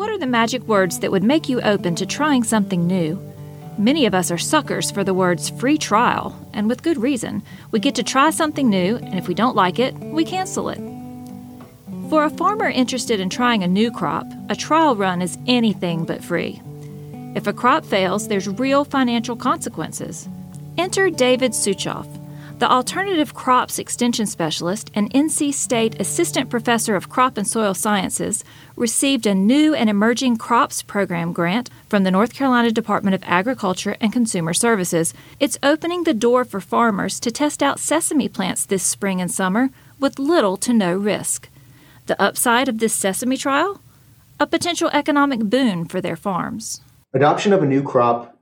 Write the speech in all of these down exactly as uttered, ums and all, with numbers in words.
what are the magic words that would make you open to trying something new? Many of us are suckers for the words free trial, and with good reason. We get to try something new, and if we don't like it, we cancel it. For a farmer interested in trying a new crop, a trial run is anything but free. If a crop fails, there's real financial consequences. Enter David Suchoff, the Alternative Crops Extension Specialist and N C State Assistant Professor of Crop and Soil Sciences, received a new and emerging crops program grant from the North Carolina Department of Agriculture and Consumer Services. It's opening the door for farmers to test out sesame plants this spring and summer with little to no risk. The upside of this sesame trial? A potential economic boon for their farms. Adoption of a new crop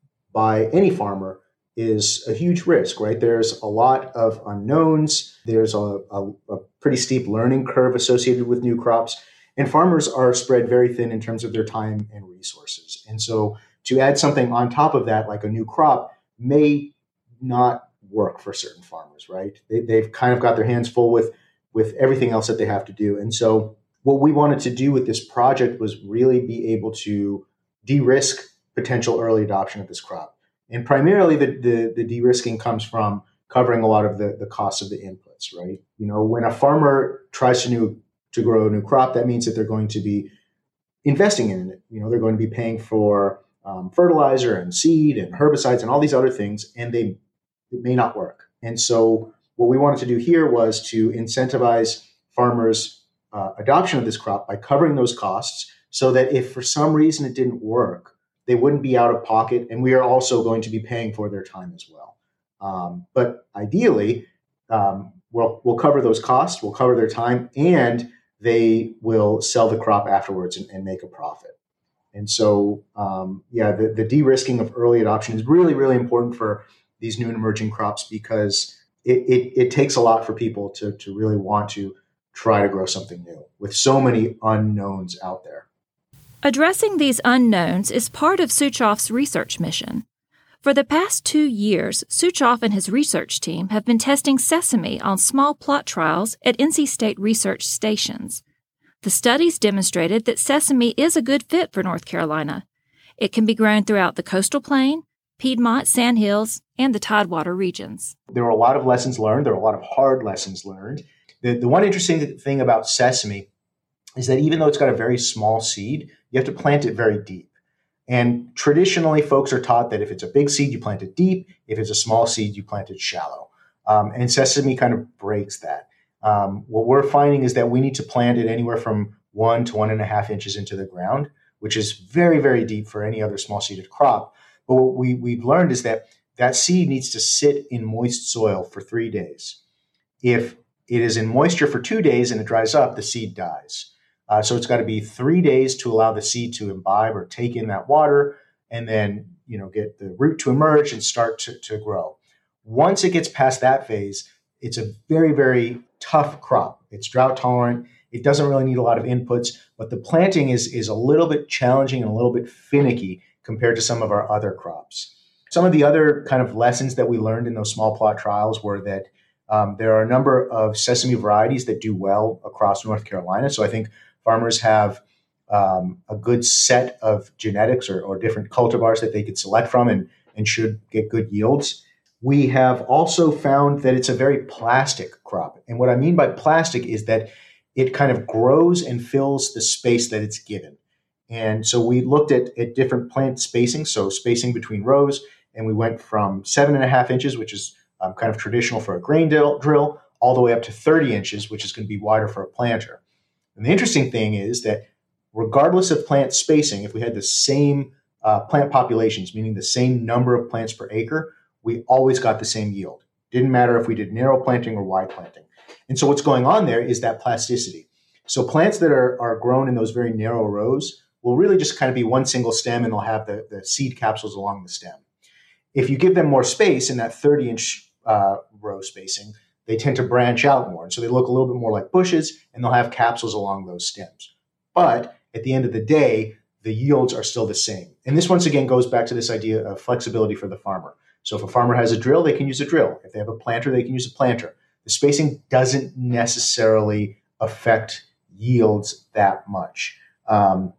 by any farmer is a huge risk, right? There's a lot of unknowns. There's a, a, a pretty steep learning curve associated with new crops. And farmers are spread very thin in terms of their time and resources. And so to add something on top of that, like a new crop, may not work for certain farmers, right? They, they've kind of got their hands full with, with everything else that they have to do. And so what we wanted to do with this project was really be able to de-risk potential early adoption of this crop. And primarily the, the, the de-risking comes from covering a lot of the, the costs of the inputs, right? You know, when a farmer tries to new to grow a new crop, that means that they're going to be investing in it. You know, they're going to be paying for um, fertilizer and seed and herbicides and all these other things, and they it may not work. And so what we wanted to do here was to incentivize farmers' uh, adoption of this crop by covering those costs so that if for some reason it didn't work, they wouldn't be out of pocket, and we are also going to be paying for their time as well. Um, but ideally, um, we'll, we'll cover those costs, we'll cover their time, and they will sell the crop afterwards and, and make a profit. And so, um, yeah, the, the de-risking of early adoption is really, really important for these new and emerging crops because it, it, it takes a lot for people to, to really want to try to grow something new with so many unknowns out there. Addressing these unknowns is part of Suchoff's research mission. For the past two years, Suchoff and his research team have been testing sesame on small plot trials at N C State research stations. The studies demonstrated that sesame is a good fit for North Carolina. It can be grown throughout the coastal plain, Piedmont, Sandhills, and the Tidewater regions. There were a lot of lessons learned. There were a lot of hard lessons learned. The, the one interesting thing about sesame is that even though it's got a very small seed, you have to plant it very deep. And traditionally, folks are taught that if it's a big seed, you plant it deep. If it's a small seed, you plant it shallow. Um, and sesame kind of breaks that. Um, what we're finding is that we need to plant it anywhere from one to one and a half inches into the ground, which is very, very deep for any other small seeded crop. But what we, we've learned is that that seed needs to sit in moist soil for three days. If it is in moisture for two days and it dries up, the seed dies. Uh, so it's got to be three days to allow the seed to imbibe or take in that water and then, you know, get the root to emerge and start to, to grow. Once it gets past that phase, it's a very, very tough crop. It's drought tolerant. It doesn't really need a lot of inputs, but the planting is, is a little bit challenging and a little bit finicky compared to some of our other crops. Some of the other kind of lessons that we learned in those small plot trials were that um, there are a number of sesame varieties that do well across North Carolina. So I think farmers have um, a good set of genetics or, or different cultivars that they could select from and, and should get good yields. We have also found that it's a very plastic crop. And what I mean by plastic is that it kind of grows and fills the space that it's given. And so we looked at, at different plant spacing, so spacing between rows, and we went from seven and a half inches, which is um, kind of traditional for a grain drill, drill, all the way up to thirty inches, which is going to be wider for a planter. And the interesting thing is that regardless of plant spacing, if we had the same uh, plant populations, meaning the same number of plants per acre, we always got the same yield. Didn't matter if we did narrow planting or wide planting. And so what's going on there is that plasticity. So plants that are, are grown in those very narrow rows will really just kind of be one single stem, and they'll have the, the seed capsules along the stem. If you give them more space in that thirty-inch uh, row spacing, they tend to branch out more. And so they look a little bit more like bushes, and they'll have capsules along those stems. But at the end of the day, the yields are still the same. And this once again goes back to this idea of flexibility for the farmer. So if a farmer has a drill, they can use a drill. If they have a planter, they can use a planter. The spacing doesn't necessarily affect yields that much. Um,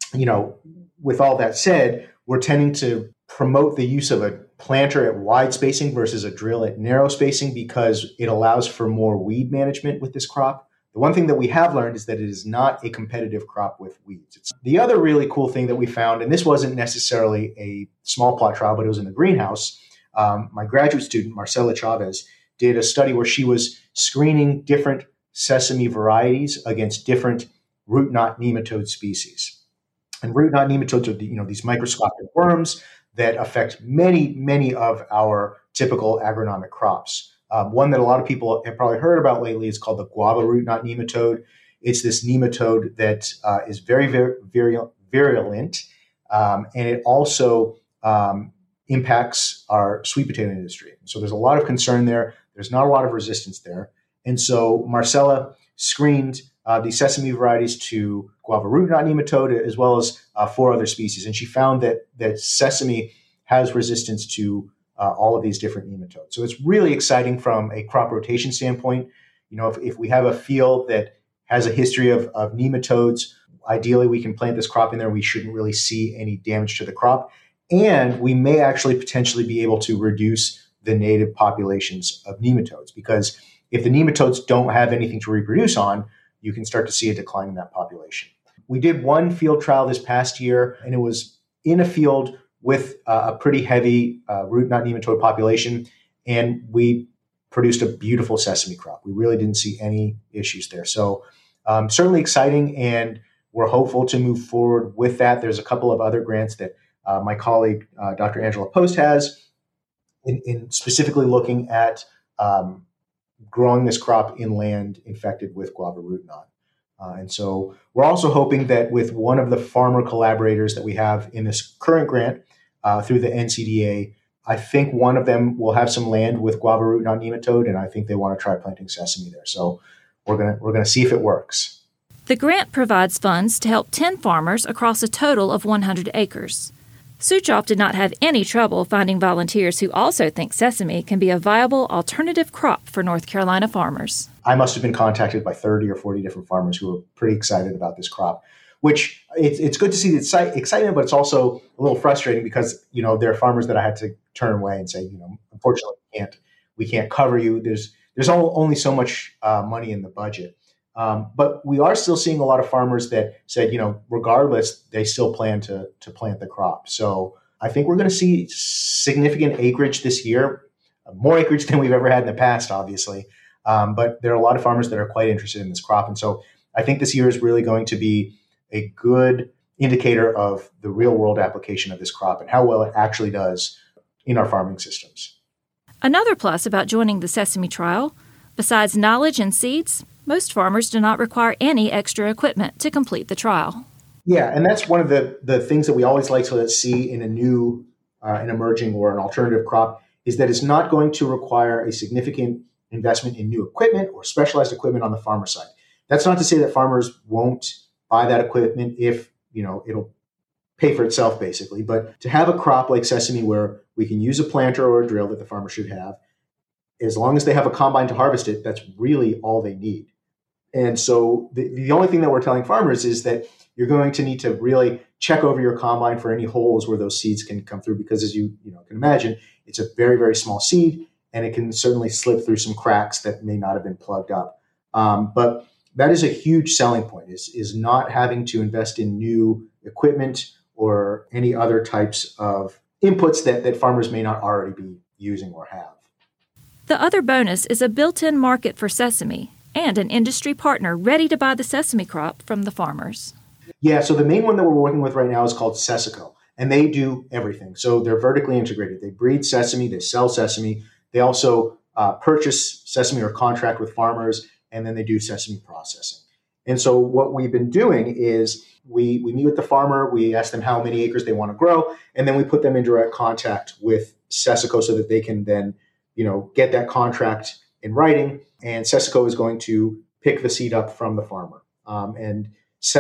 you know, with all that said, we're tending to promote the use of a planter at wide spacing versus a drill at narrow spacing because it allows for more weed management with this crop. The one thing that we have learned is that it is not a competitive crop with weeds. It's the other really cool thing that we found, and this wasn't necessarily a small plot trial, but it was in the greenhouse. Um, my graduate student, Marcela Chavez, did a study where she was screening different sesame varieties against different root knot nematode species. And root knot nematodes are, you know, these microscopic worms that affect many, many of our typical agronomic crops. Um, one that a lot of people have probably heard about lately is called the guava root knot nematode. It's this nematode that uh, is very, very virulent, virulent um, and it also um, impacts our sweet potato industry. So there's a lot of concern there. There's not a lot of resistance there. And so Marcela screened uh, the sesame varieties to guava root knot nematode as well as uh, four other species. And she found that, that sesame has resistance to uh, all of these different nematodes. So it's really exciting from a crop rotation standpoint. You know, if, if we have a field that has a history of, of nematodes, ideally we can plant this crop in there. We shouldn't really see any damage to the crop. And we may actually potentially be able to reduce the native populations of nematodes, because if the nematodes don't have anything to reproduce on, you can start to see a decline in that population. We did one field trial this past year, and it was in a field with uh, a pretty heavy uh, root knot nematode population, and we produced a beautiful sesame crop. We really didn't see any issues there. So um, certainly exciting, and we're hopeful to move forward with that. There's a couple of other grants that uh, my colleague, uh, Doctor Angela Post, has in, in specifically looking at um, growing this crop in land infected with guava root knot. Uh, and so we're also hoping that with one of the farmer collaborators that we have in this current grant uh, through the N C D A, I think one of them will have some land with guava root knot nematode, and I think they want to try planting sesame there. So we're gonna we're gonna see if it works. The grant provides funds to help ten farmers across a total of one hundred acres. Suchoff did not have any trouble finding volunteers who also think sesame can be a viable alternative crop for North Carolina farmers. I must have been contacted by thirty or forty different farmers who were pretty excited about this crop, which it's, it's good to see the excitement, but it's also a little frustrating because, you know, there are farmers that I had to turn away and say, you know, unfortunately, we can't, we can't cover you. There's, there's only so much uh, money in the budget. Um, but we are still seeing a lot of farmers that said, you know, regardless, they still plan to, to plant the crop. So I think we're going to see significant acreage this year, more acreage than we've ever had in the past, obviously. Um, but there are a lot of farmers that are quite interested in this crop. And so I think this year is really going to be a good indicator of the real world application of this crop and how well it actually does in our farming systems. Another plus about joining the sesame trial, besides knowledge and seeds, most farmers do not require any extra equipment to complete the trial. Yeah, and that's one of the, the things that we always like to see in a new, uh, an emerging or an alternative crop is that it's not going to require a significant investment in new equipment or specialized equipment on the farmer side. That's not to say that farmers won't buy that equipment if, you know, it'll pay for itself basically. But to have a crop like sesame where we can use a planter or a drill that the farmer should have, as long as they have a combine to harvest it, that's really all they need. And so the, the only thing that we're telling farmers is that you're going to need to really check over your combine for any holes where those seeds can come through, because as you, you know, can imagine, it's a very, very small seed and it can certainly slip through some cracks that may not have been plugged up. Um, but that is a huge selling point, is, is not having to invest in new equipment or any other types of inputs that, that farmers may not already be using or have. The other bonus is a built-in market for sesame and an industry partner ready to buy the sesame crop from the farmers. Yeah, so the main one that we're working with right now is called Sesico, and they do everything. So they're vertically integrated. They breed sesame, they sell sesame, they also uh, purchase sesame or contract with farmers, and then they do sesame processing. And so what we've been doing is we, we meet with the farmer, we ask them how many acres they want to grow, and then we put them in direct contact with Sesico so that they can then, you know, get that contract in writing, and Sesico is going to pick the seed up from the farmer. Um, and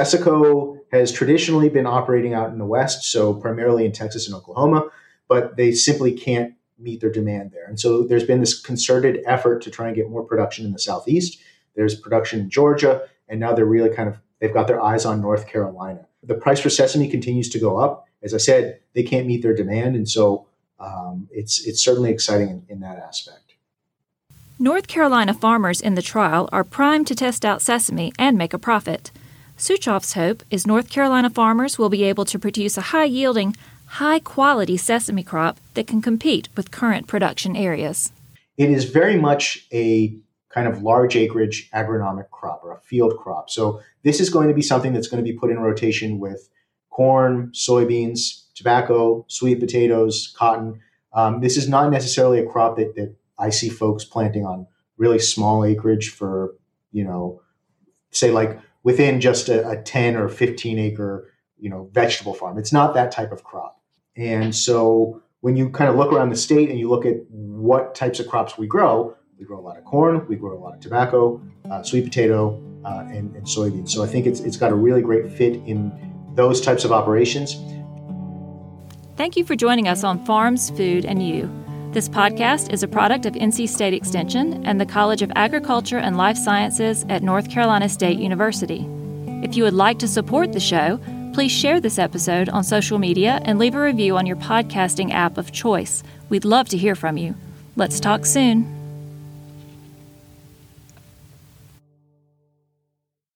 Sesico has traditionally been operating out in the West, so primarily in Texas and Oklahoma, but they simply can't meet their demand there. And so there's been this concerted effort to try and get more production in the Southeast. There's production in Georgia, and now they're really kind of, they've got their eyes on North Carolina. The price for sesame continues to go up. As I said, they can't meet their demand, and so um, it's it's certainly exciting in, in that aspect. North Carolina farmers in the trial are primed to test out sesame and make a profit. Suchof's hope is North Carolina farmers will be able to produce a high-yielding, high-quality sesame crop that can compete with current production areas. It is very much a kind of large acreage agronomic crop or a field crop. So this is going to be something that's going to be put in rotation with corn, soybeans, tobacco, sweet potatoes, cotton. Um, this is not necessarily a crop that, that I see folks planting on really small acreage for, you know, say like within just a, a ten or fifteen acre, you know, vegetable farm. It's not that type of crop. And so when you kind of look around the state and you look at what types of crops we grow, we grow a lot of corn, we grow a lot of tobacco, uh, sweet potato, uh, and, and soybeans. So I think it's it's got a really great fit in those types of operations. Thank you for joining us on Farms, Food, and You. This podcast is a product of N C State Extension and the College of Agriculture and Life Sciences at North Carolina State University. If you would like to support the show, please share this episode on social media and leave a review on your podcasting app of choice. We'd love to hear from you. Let's talk soon.